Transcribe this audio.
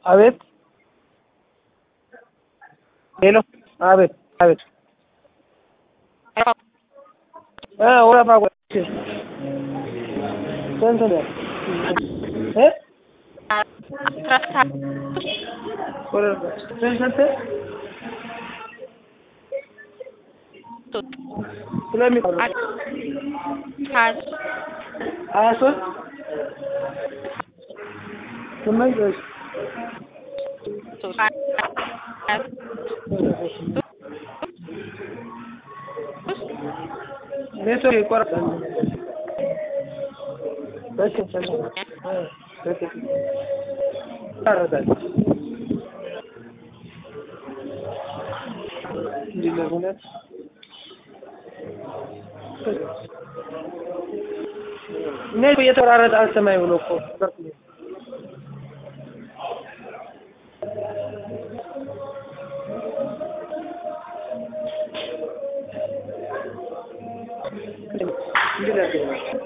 አቤት ሄሎ አቤት አቤት ወራባ ስንት ነው ስንት ስለሚቆርጥ 23 ስምንት नेटवर्क ይቆርጣል ታረጋል እንዲለሆነ ኔት እየተራረጠ አልሰማይ ብሎ እኮ እንዴ